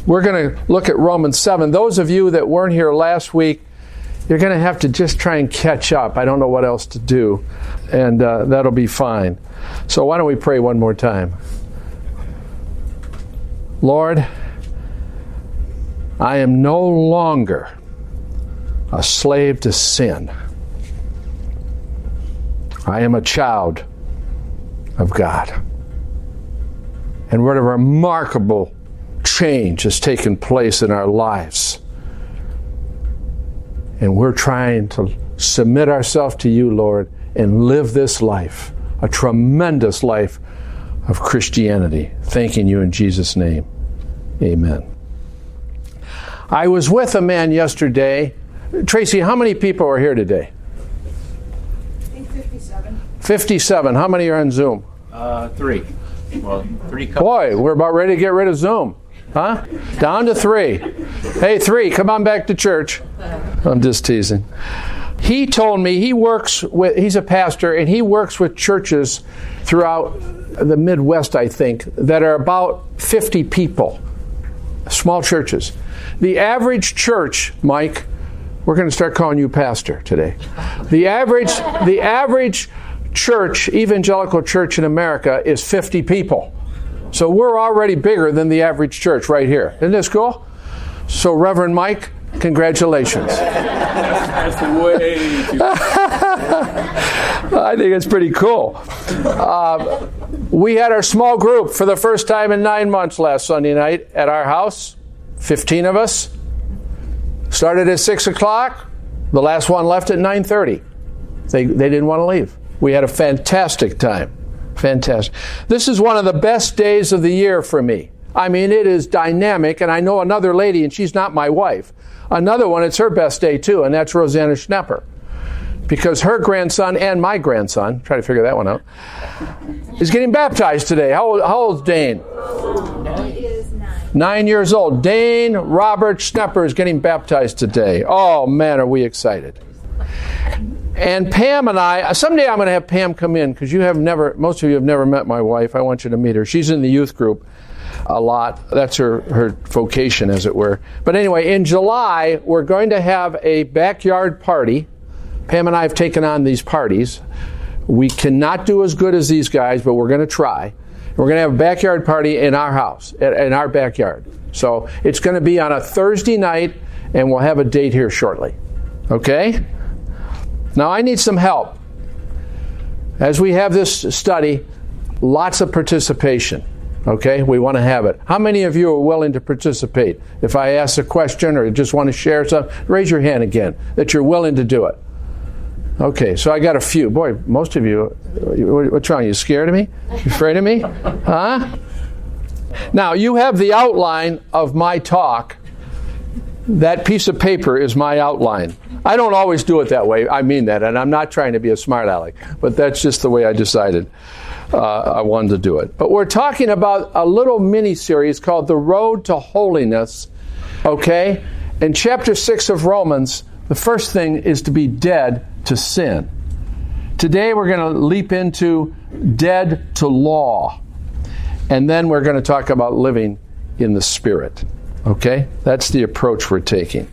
We're going to look at Romans 7. Those of you that weren't here last week, you're going to have to just try and catch up. I don't know what else to do, and that'll be fine. So why don't we pray one more time? Lord, I am no longer a slave to sin. I am a child of God. And what a remarkable change has taken place in our lives. And we're trying to submit ourselves to you, Lord, and live this life, a tremendous life of Christianity. Thanking you in Jesus' name. Amen. I was with a man yesterday. Tracy, how many people are here today? I think 57. 57. How many are on Zoom? 3. Well, 3 couples. Boy, we're about ready to get rid of Zoom. Huh? Down to 3. Hey, 3, come on back to church. I'm just teasing. He told me he's a pastor, and he works with churches throughout the Midwest, I think, that are about 50 people. Small churches. The average church, Mike, we're going to start calling you pastor today. The average church, evangelical church in America, is 50 people. So we're already bigger than the average church right here. Isn't this cool? So Reverend Mike, congratulations. That's way too I think it's pretty cool. We had our small group for the first time in 9 months last Sunday night at our house. 15 of us. Started at 6 o'clock. The last one left at 9:30. They didn't want to leave. We had a fantastic time. Fantastic. This is one of the best days of the year for me. I mean, it is dynamic, and I know another lady, and she's not my wife. Another one, it's her best day too, and that's Rosanna Schnepper. Because her grandson and my grandson, try to figure that one out, is getting baptized today. How old's Dane? He is 9. 9 years old. Dane Robert Schnepper is getting baptized today. Oh, man, are we excited. And Pam and I, someday I'm going to have Pam come in, because most of you have never met my wife. I want you to meet her. She's in the youth group a lot. That's her vocation, as it were. But anyway, in July, we're going to have a backyard party. Pam and I have taken on these parties. We cannot do as good as these guys, but we're going to try. We're going to have a backyard party in our house, in our backyard. So it's going to be on a Thursday night, and we'll have a date here shortly. Okay? Now, I need some help. As we have this study, lots of participation. Okay? We want to have it. How many of you are willing to participate? If I ask a question or just want to share something, raise your hand again, that you're willing to do it. Okay, so I got a few. Boy, most of you, what's wrong? You scared of me? You afraid of me? Huh? Now, you have the outline of my talk. That piece of paper is my outline. I don't always do it that way. I mean that, and I'm not trying to be a smart aleck, but that's just the way I decided I wanted to do it. But we're talking about a little mini-series called The Road to Holiness, okay? In chapter 6 of Romans, the first thing is to be dead to sin. Today we're going to leap into dead to law, and then we're going to talk about living in the Spirit. Okay? That's the approach we're taking.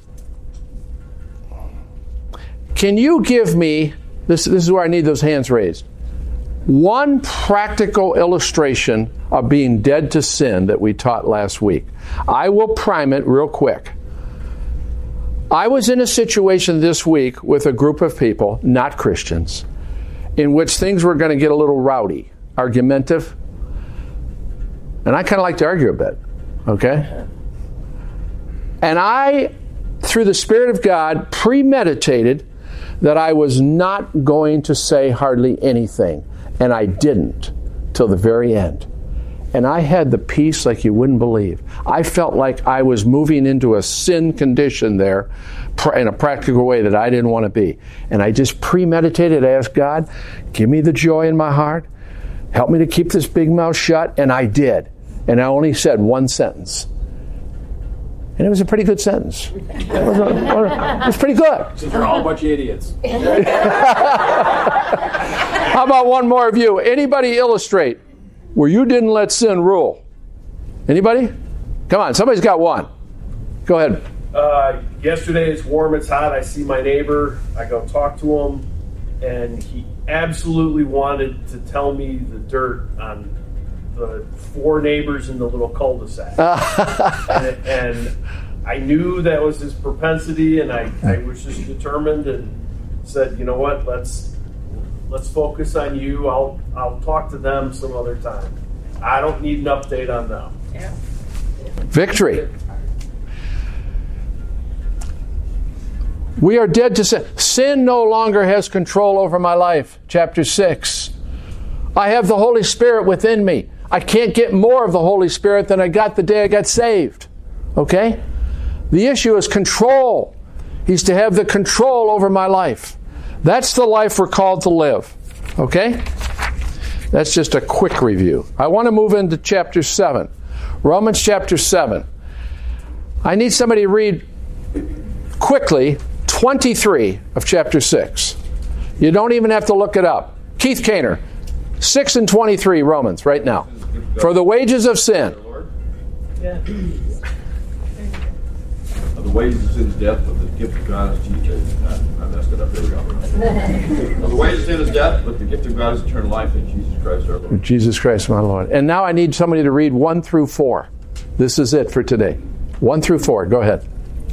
Can you give me, this is where I need those hands raised, one practical illustration of being dead to sin that we taught last week? I will prime it real quick. I was in a situation this week with a group of people, not Christians, in which things were going to get a little rowdy, argumentative. And I kind of like to argue a bit, okay? And I, through the Spirit of God, premeditated that I was not going to say hardly anything. And I didn't till the very end. And I had the peace like you wouldn't believe. I felt like I was moving into a sin condition there in a practical way that I didn't want to be. And I just premeditated, asked God, give me the joy in my heart. Help me to keep this big mouth shut. And I did. And I only said one sentence. And it was a pretty good sentence. It was pretty good. So they're all a bunch of idiots. How about one more of you? Anybody illustrate where you didn't let sin rule? Anybody? Come on, somebody's got one. Go ahead. Yesterday, it's warm, it's hot. I see my neighbor. I go talk to him, and he absolutely wanted to tell me the dirt on the 4 neighbors in the little cul-de-sac. and I knew that was his propensity, and I was just determined and said, you know what, let's focus on you. I'll talk to them some other time. I don't need an update on them. Yeah. Victory. We are dead to sin. Sin no longer has control over my life. Chapter 6. I have the Holy Spirit within me. I can't get more of the Holy Spirit than I got the day I got saved. Okay? The issue is control. He's to have the control over my life. That's the life we're called to live. Okay? That's just a quick review. I want to move into chapter 7. Romans chapter 7. I need somebody to read quickly 23 of chapter 6. You don't even have to look it up. Keith Kaner, 6 and 23 Romans right now. For the wages of sin. Yeah. The wages of sin is death, but the gift of God is Jesus. I messed it up. There we go. The wages of sin is death, but the gift of God is eternal life in Jesus Christ our Lord. Jesus Christ my Lord. And now I need somebody to read 1 through 4. This is it for today. 1 through 4. Go ahead.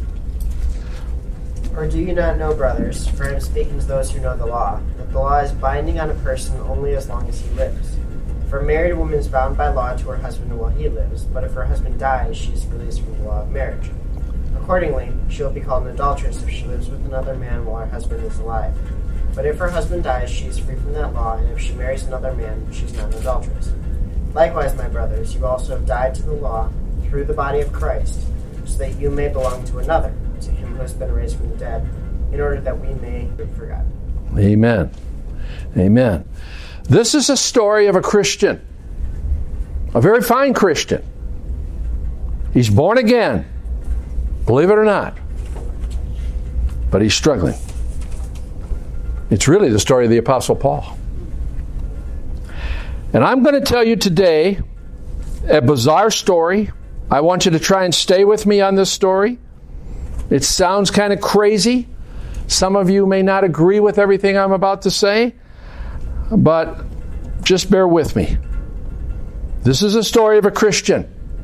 Or do you not know, brothers, for I am speaking to those who know the law, that the law is binding on a person only as long as he lives? For a married woman is bound by law to her husband while he lives, but if her husband dies, she is released from the law of marriage. Accordingly, she will be called an adulteress if she lives with another man while her husband is alive. But if her husband dies, she is free from that law, and if she marries another man, she is not an adulteress. Likewise, my brothers, you also have died to the law through the body of Christ, so that you may belong to another, to him who has been raised from the dead, in order that we may be forgotten. Amen. Amen. This is a story of a Christian, a very fine Christian. He's born again, believe it or not, but he's struggling. It's really the story of the Apostle Paul. And I'm going to tell you today a bizarre story. I want you to try and stay with me on this story. It sounds kind of crazy. Some of you may not agree with everything I'm about to say, but just bear with me. This is a story of a Christian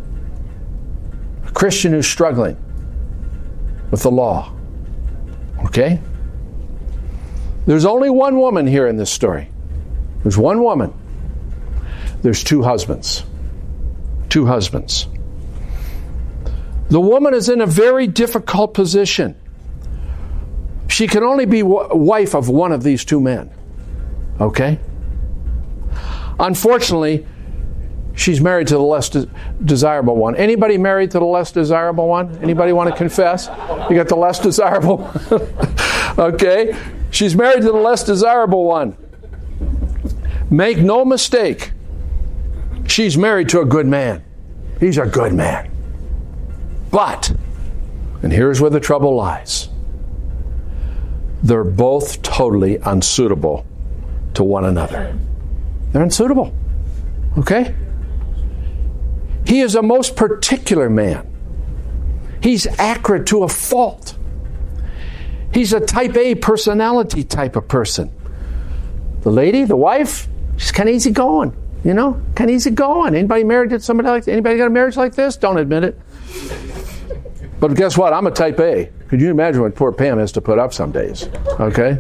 who's struggling with the law. Okay? There's only one woman here in this story. There's one woman. There's 2 husbands. 2 husbands. The woman is in a very difficult position. She can only be wife of one of these 2 men. Okay? Unfortunately, she's married to the less desirable one. Anybody married to the less desirable one? Anybody want to confess? You got the less desirable one? Okay? She's married to the less desirable one. Make no mistake. She's married to a good man. He's a good man. But, and here's where the trouble lies, they're both totally unsuitable to one another. They're unsuitable. Okay? He is a most particular man. He's acrid to a fault. He's a type A personality type of person. The lady, the wife, she's kind of easy going. You know, kind of easy going. Anybody married to somebody like this? Anybody got a marriage like this? Don't admit it. But guess what? I'm a type A. Could you imagine what poor Pam has to put up some days? Okay?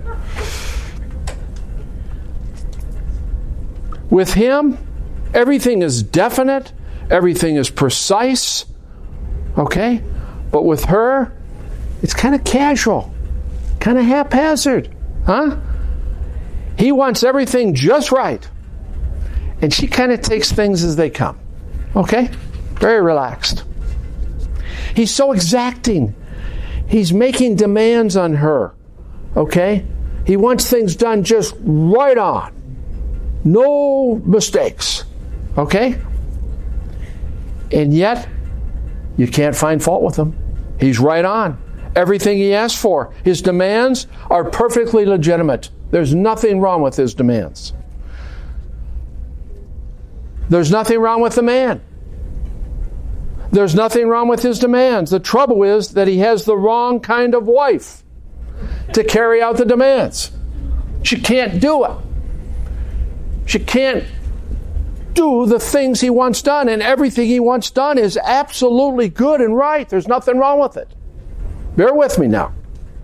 With him, everything is definite. Everything is precise. Okay? But with her, it's kind of casual. Kind of haphazard. Huh? He wants everything just right. And she kind of takes things as they come. Okay? Very relaxed. He's so exacting. He's making demands on her. Okay? He wants things done just right on. No mistakes. Okay? And yet, you can't find fault with him. He's right on. Everything he asks for, his demands are perfectly legitimate. There's nothing wrong with his demands. There's nothing wrong with the man. There's nothing wrong with his demands. The trouble is that he has the wrong kind of wife to carry out the demands. She can't do it. She can't do the things he wants done, and everything he wants done is absolutely good and right. There's nothing wrong with it. Bear with me now.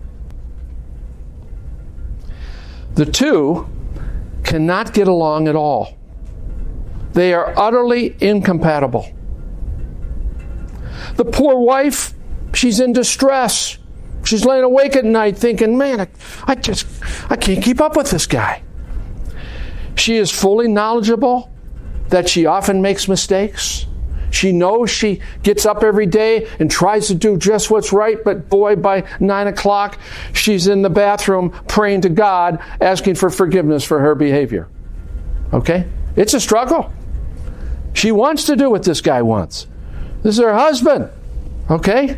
The two cannot get along at all. They are utterly incompatible. The poor wife, she's in distress. She's laying awake at night thinking, man, I can't keep up with this guy. She is fully knowledgeable that she often makes mistakes. She knows she gets up every day and tries to do just what's right, but boy, by 9 o'clock, she's in the bathroom praying to God, asking for forgiveness for her behavior. Okay? It's a struggle. She wants to do what this guy wants. This is her husband. Okay?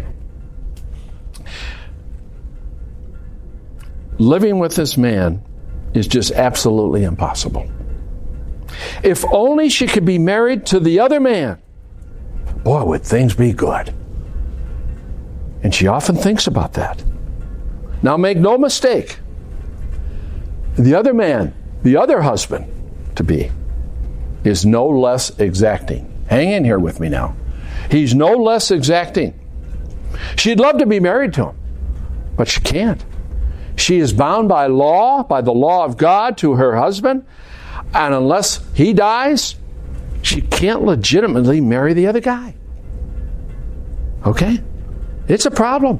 Living with this man is just absolutely impossible. If only she could be married to the other man, boy, would things be good. And she often thinks about that. Now, make no mistake, the other man, the other husband to be, is no less exacting. Hang in here with me now. He's no less exacting. She'd love to be married to him, but she can't. She is bound by law, by the law of God, to her husband, and unless he dies, she can't legitimately marry the other guy. Okay? It's a problem.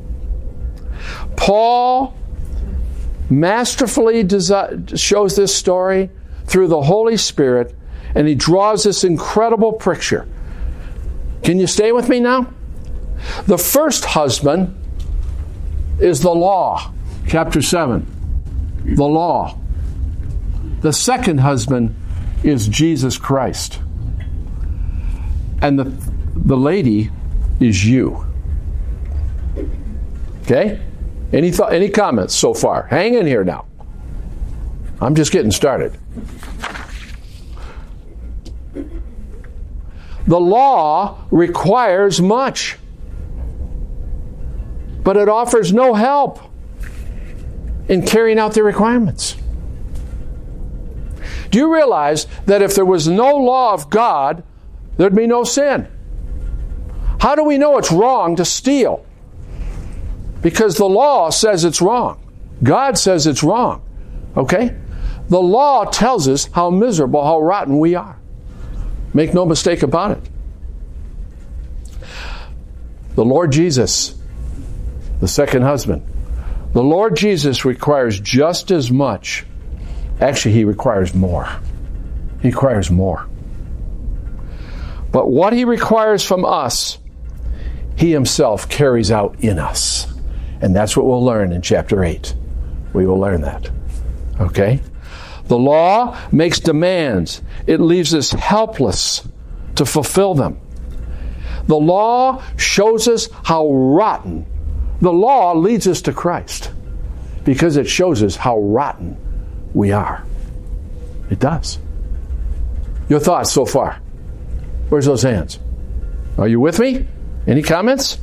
Paul masterfully shows this story through the Holy Spirit, and he draws this incredible picture. Can you stay with me now? The first husband is the law. Chapter 7. The law. The second husband is Jesus Christ. And the lady is you. Okay? Any comments so far? Hang in here now. I'm just getting started. The law requires much, but it offers no help in carrying out the requirements. Do you realize that if there was no law of God, there'd be no sin? How do we know it's wrong to steal? Because the law says it's wrong. God says it's wrong. Okay? The law tells us how miserable, how rotten we are. Make no mistake about it. The Lord Jesus, the second husband, the Lord Jesus requires just as much. Actually, he requires more. He requires more. But what he requires from us, he himself carries out in us. And that's what we'll learn in chapter 8. We will learn that. Okay? The law makes demands. It leaves us helpless to fulfill them. The law shows us how rotten. The law leads us to Christ because it shows us how rotten we are. It does. Your thoughts so far? Where's those hands? Are you with me? Any comments?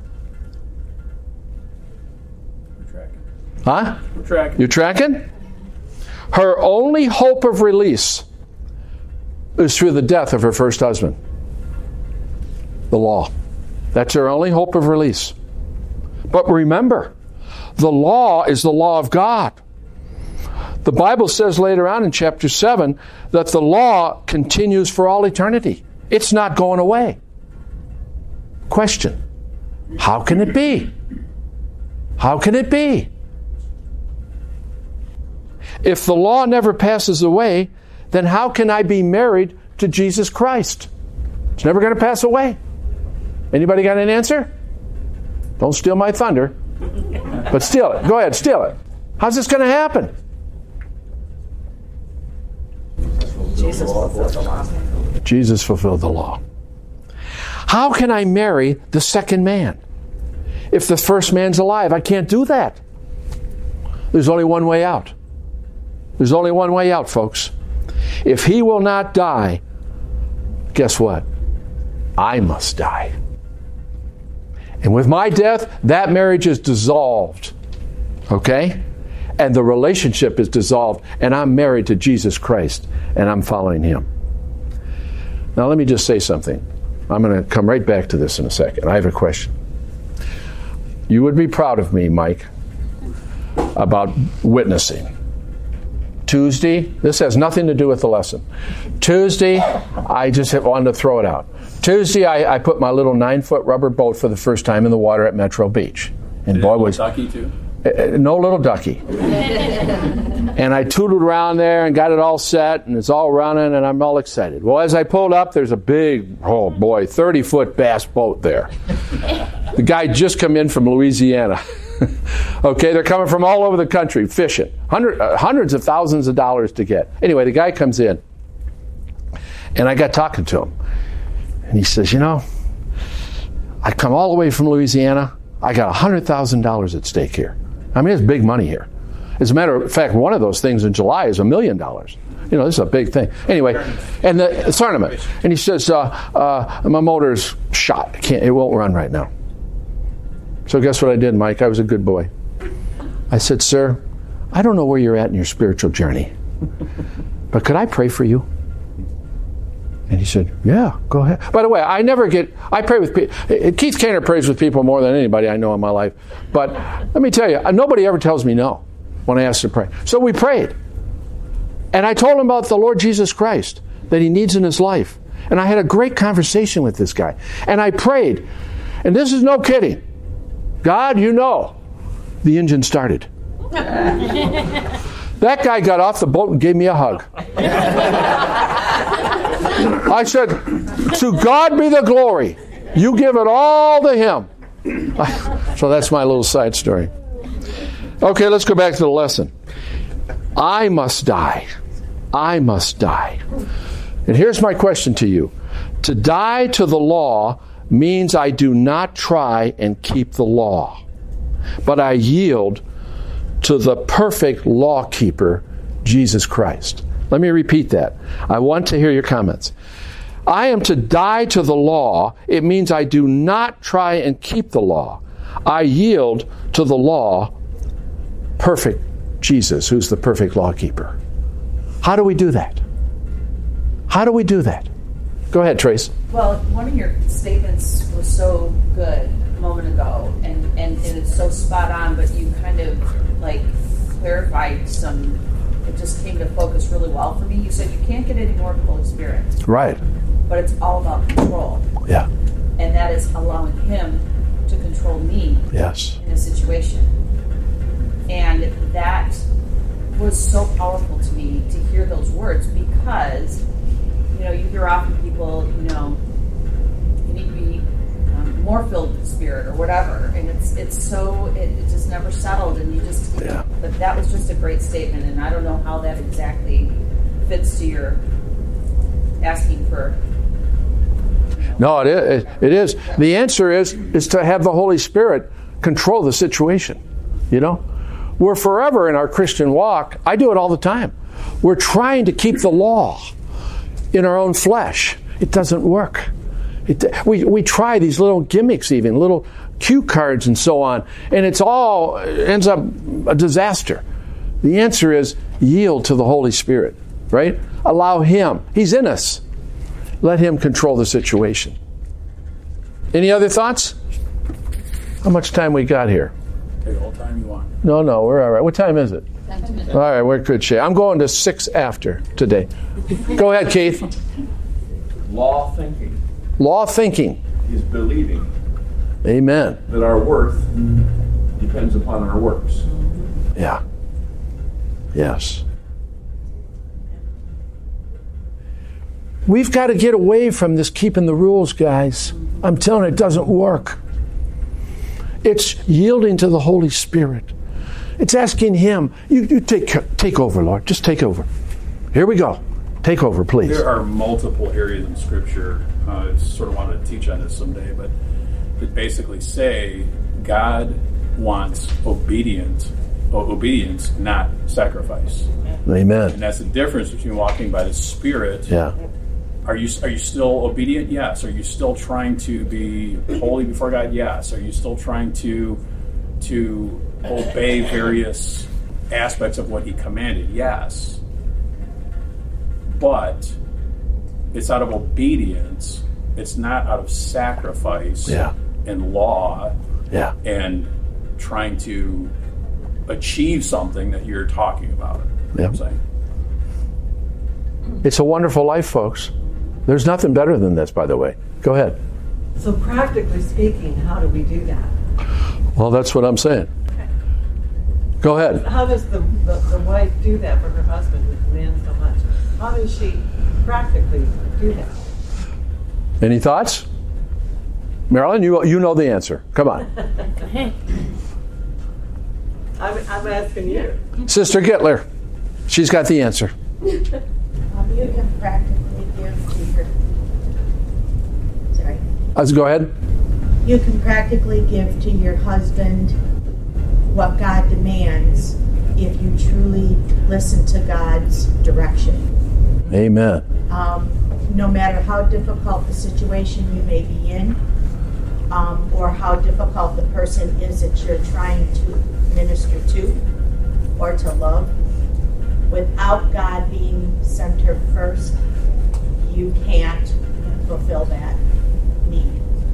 We're tracking. Huh? We're tracking. You tracking? Her only hope of release is through the death of her first husband. The law. That's her only hope of release. But remember, the law is the law of God. The Bible says later on in chapter 7 that the law continues for all eternity. It's not going away. Question: how can it be? How can it be? If the law never passes away, then how can I be married to Jesus Christ? It's never going to pass away. Anybody got an answer? Don't steal my thunder. But steal it. Go ahead, steal it. How's this going to happen? Jesus fulfilled the law. Jesus fulfilled the law. How can I marry the second man? If the first man's alive, I can't do that. There's only one way out. There's only one way out, folks. If he will not die, guess what? I must die. And with my death, that marriage is dissolved. Okay? And the relationship is dissolved, and I'm married to Jesus Christ, and I'm following Him. Now let me just say something. I'm going to come right back to this in a second. I have a question. You would be proud of me, Mike, about witnessing. Tuesday, this has nothing to do with the lesson. Tuesday, I just wanted to throw it out. Tuesday, I put my little 9-foot rubber boat for the first time in the water at Metro Beach. And boy, was ducky too? No little ducky. And I tootled around there and got it all set, and it's all running, and I'm all excited. Well, as I pulled up, there's a big, 30-foot bass boat there. The guy just come in from Louisiana. Okay, they're coming from all over the country fishing. Hundreds of thousands of dollars to get. Anyway, the guy comes in, and I got talking to him. And he says, I come all the way from Louisiana. I got $100,000 at stake here. I mean, it's big money here. As a matter of fact, one of those things in July is $1 million. This is a big thing. Anyway, and the tournament. And he says, my motor's shot. It won't run right now. So guess what I did, Mike? I was a good boy. I said, sir, I don't know where you're at in your spiritual journey, but could I pray for you? And he said, yeah, go ahead. By the way, I pray with people. Keith Kaner prays with people more than anybody I know in my life. But let me tell you, nobody ever tells me no when I ask to pray. So we prayed. And I told him about the Lord Jesus Christ that he needs in his life. And I had a great conversation with this guy. And I prayed. And this is no kidding. God, the engine started. That guy got off the boat and gave me a hug. I said, to God be the glory. You give it all to Him. So that's my little side story. Okay, let's go back to the lesson. I must die. I must die. And here's my question to you. To die to the law means I do not try and keep the law, but I yield to the perfect law keeper, Jesus Christ. Let me repeat that. I want to hear your comments. I am to die to the law. It means I do not try and keep the law. I yield to the law, perfect Jesus, who's the perfect law keeper. How do we do that? How do we do that? Go ahead, Trace. Well, one of your statements was so good a moment ago, and it's so spot on, but you kind of clarified it just came to focus really well for me. You said you can't get any more of the Holy Spirit. Right. But it's all about control. Yeah. And that is allowing Him to control me. Yes. In a situation. And that was so powerful to me to hear those words, because you hear often people, you need to be more filled with the Spirit or whatever, and it just never settled, and but that was just a great statement, and I don't know how that exactly fits to your asking for. No, it is. The answer is to have the Holy Spirit control the situation. We're forever in our Christian walk. I do it all the time. We're trying to keep the law in our own flesh. It doesn't work. We try these little gimmicks, even little cue cards and so on, and ends up a disaster. The answer is yield to the Holy Spirit, right? Allow Him. He's in us. Let Him control the situation. Any other thoughts? How much time we got here? Take all the time you want. No, we're all right. What time is it? All right, we're good shape. I'm going to 6 after today. Go ahead, Keith. Law thinking. Law thinking is believing. Amen. That our worth depends upon our works. Yeah. Yes. We've got to get away from this keeping the rules, guys. I'm telling you, it doesn't work. It's yielding to the Holy Spirit. It's asking Him, you take over, Lord. Just take over. Here we go. Take over, please. There are multiple areas in Scripture. I sort of wanted to teach on this someday, but that basically say God wants obedience, not sacrifice. Amen. And that's the difference between walking by the Spirit Are you still obedient? Yes. Are you still trying to be holy before God? Yes. Are you still trying to obey various aspects of what He commanded? Yes. But it's out of obedience. It's not out of sacrifice and law and trying to achieve something that you're talking about. You know what I'm saying? It's a wonderful life, folks. There's nothing better than this, by the way. Go ahead. So practically speaking, how do we do that? Well, that's what I'm saying. Go ahead. How does the wife do that for her husband who demands so much? How does she practically do that? Any thoughts? Marilyn, you know the answer. Come on. I'm asking you. Sister Gittler, she's got the answer. You can practically give to your... Sorry. Let's go ahead. You can practically give to your husband what God demands if you truly listen to God's direction. Amen. No matter how difficult the situation you may be in, or how difficult the person is that you're trying to minister to or to love, without God being centered first, you can't fulfill that need.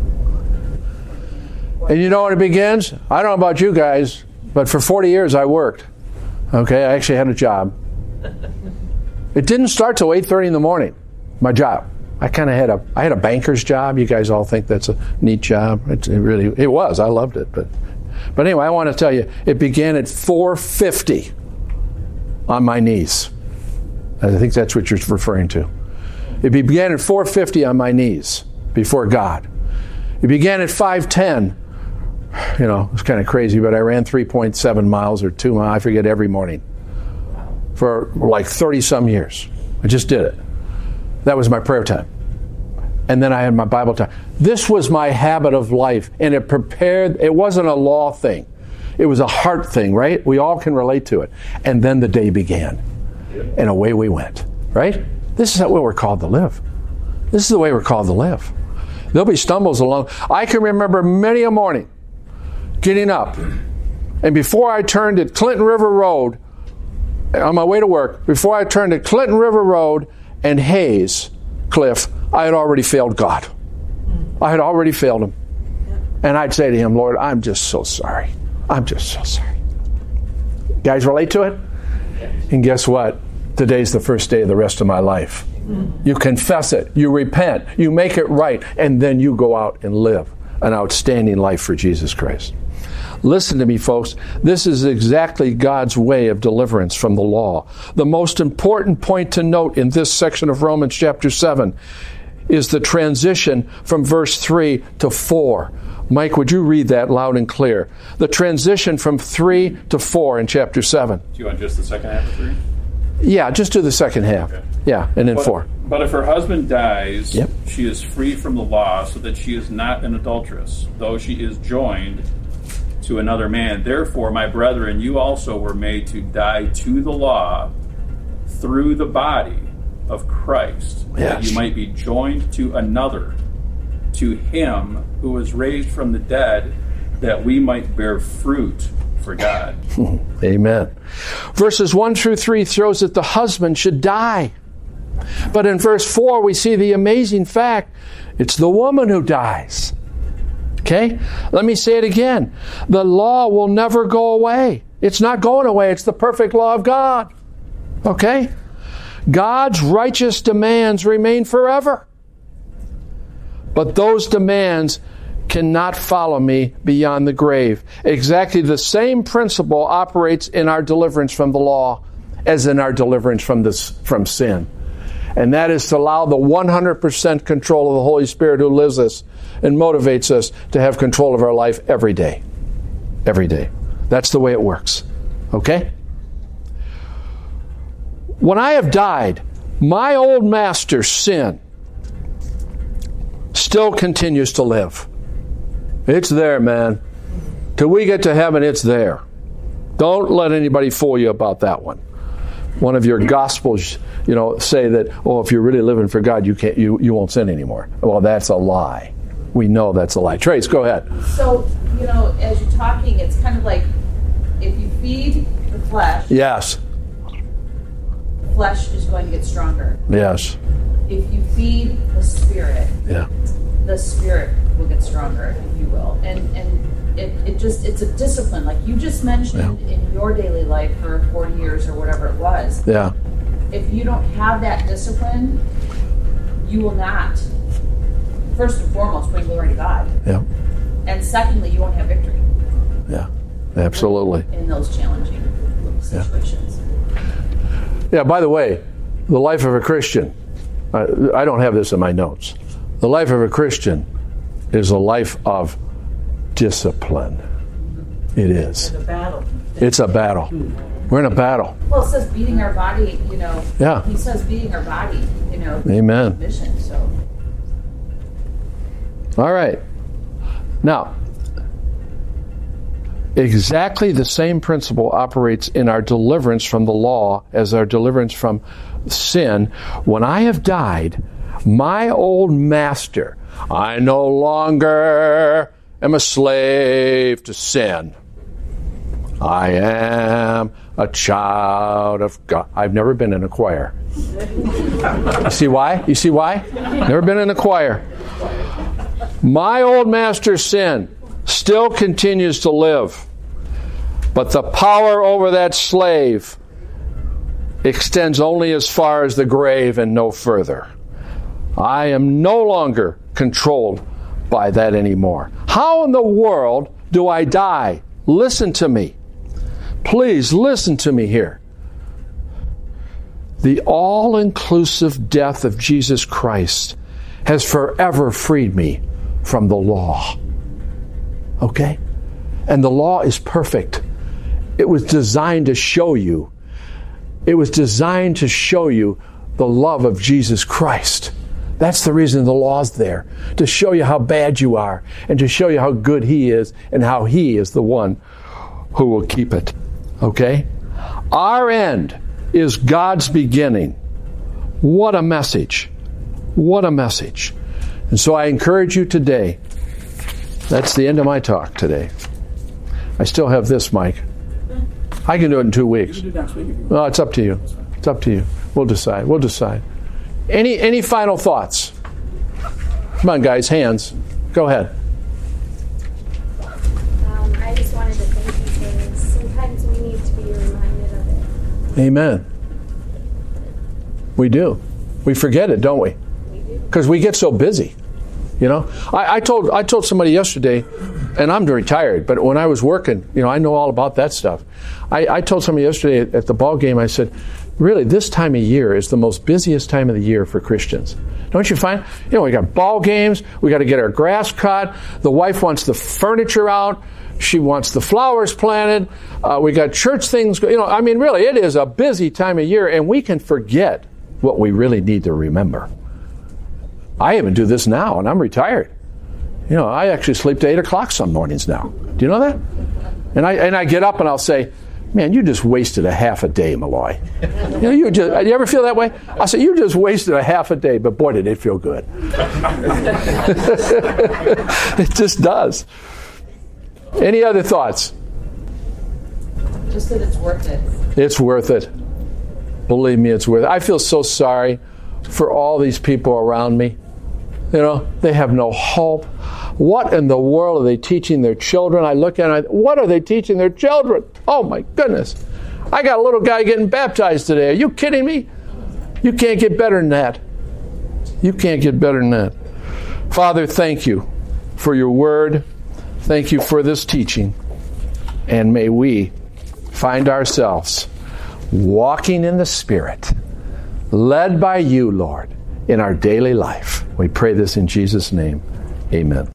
And you know when it begins? I don't know about you guys, but for 40 years I worked. Okay, I actually had a job. It didn't start till 8:30 in the morning, my job. I had a banker's job. You guys all think that's a neat job. It was. I loved it. But anyway, I want to tell you, it began at 4:50 on my knees. I think that's what you're referring to. It began at 4:50 on my knees before God. It began at 5:10. You know, it's kind of crazy, but I ran 3.7 miles or 2 miles, I forget, every morning for like 30-some years. I just did it. That was my prayer time. And then I had my Bible time. This was my habit of life, and it wasn't a law thing. It was a heart thing, right? We all can relate to it. And then the day began, and away we went, right? This is how we're called to live. This is the way we're called to live. There'll be stumbles along. I can remember many a morning getting up, and before I turned at Clinton River Road, on my way to work, before I turned at Clinton River Road and Hayes Cliff, I had already failed God. I had already failed Him. And I'd say to Him, Lord, I'm just so sorry. I'm just so sorry. Guys relate to it? And guess what? Today's the first day of the rest of my life. You confess it, you repent, you make it right, and then you go out and live an outstanding life for Jesus Christ. Listen to me, folks. This is exactly God's way of deliverance from the law. The most important point to note in this section of Romans chapter 7 is the transition from verse 3 to 4. Mike, would you read that loud and clear? The transition from 3 to 4 in chapter 7. Do you want just the second half of 3? Yeah, just do the second half. Okay. Yeah, and then 4. But if her husband dies, she is free from the law, so that she is not an adulteress, though she is joined to another man. Therefore, my brethren, you also were made to die to the law through the body of Christ, that you might be joined to another, to Him who was raised from the dead, that we might bear fruit for God. Amen. Verses 1 through 3 throws that the husband should die. But in verse 4, we see the amazing fact, it's the woman who dies. Okay? Let me say it again. The law will never go away. It's not going away. It's the perfect law of God. Okay? God's righteous demands remain forever. But those demands cannot follow me beyond the grave. Exactly the same principle operates in our deliverance from the law as in our deliverance from sin. And that is to allow the 100% control of the Holy Spirit who lives us and motivates us to have control of our life every day. Every day. That's the way it works. Okay? When I have died, my old master, sin, still continues to live. It's there, man. Till we get to heaven, it's there. Don't let anybody fool you about that one. one of your gospels, say that, if you're really living for God, you won't sin anymore. Well, that's a lie. We know that's a lie. Trace, go ahead. So, as you're talking, it's kind of like if you feed the flesh. Yes. The flesh is going to get stronger. Yes. If you feed the Spirit, yeah, the Spirit will get stronger, if you will. And it's a discipline. Like you just mentioned in your daily life for 40 years or whatever it was. Yeah. If you don't have that discipline, you will not, first and foremost, bring glory to God. Yeah. And secondly, you won't have victory. Yeah, absolutely. In those challenging situations. Yeah, by the way, the life of a Christian, I don't have this in my notes. The life of a Christian is a life of discipline. It is. It's a battle. It's a battle. We're in a battle. Well, it says beating our body, Yeah. He says beating our body, Amen. Mission, so. All right. Now, exactly the same principle operates in our deliverance from the law as our deliverance from sin. When I have died, my old master, I no longer am a slave to sin. I am a child of God. I've never been in a choir. You see why? You see why? Never been in a choir. My old master sin still continues to live, but the power over that slave extends only as far as the grave and no further. I am no longer controlled by that anymore. How in the world do I die? Listen to me. Please listen to me here. The all-inclusive death of Jesus Christ has forever freed me from the law. Okay? And the law is perfect. It was designed to show you. It was designed to show you the love of Jesus Christ. That's the reason the law's there. To show you how bad you are and to show you how good He is and how He is the one who will keep it. Okay? Our end is God's beginning. What a message. What a message. And so I encourage you today. That's the end of my talk today. I still have this, Mike. I can do it in 2 weeks. No, it's up to you. It's up to you. We'll decide. We'll decide. Any final thoughts? Come on, guys. Hands. Go ahead. I just wanted to thank you for sometimes we need to be reminded of it. Amen. We do. We forget it, don't we? We do. Because we get so busy. I told somebody yesterday, and I'm retired, but when I was working, I know all about that stuff. I told somebody yesterday at the ball game, I said, really, this time of year is the most busiest time of the year for Christians. Don't you find? We got ball games, we got to get our grass cut, the wife wants the furniture out, she wants the flowers planted, we got church things, really, it is a busy time of year, and we can forget what we really need to remember. I even do this now, and I'm retired. I actually sleep to 8 o'clock some mornings now. Do you know that? And I get up and I'll say, man, you just wasted a half a day, Malloy. You ever feel that way? I'll say, you just wasted a half a day, but boy, did it feel good. It just does. Any other thoughts? Just that it's worth it. It's worth it. Believe me, it's worth it. I feel so sorry for all these people around me. They have no hope. What in the world are they teaching their children? I look at it, what are they teaching their children? Oh my goodness. I got a little guy getting baptized today. Are you kidding me? You can't get better than that. You can't get better than that. Father, thank you for your word. Thank you for this teaching. And may we find ourselves walking in the Spirit, led by you, Lord, in our daily life. We pray this in Jesus' name. Amen.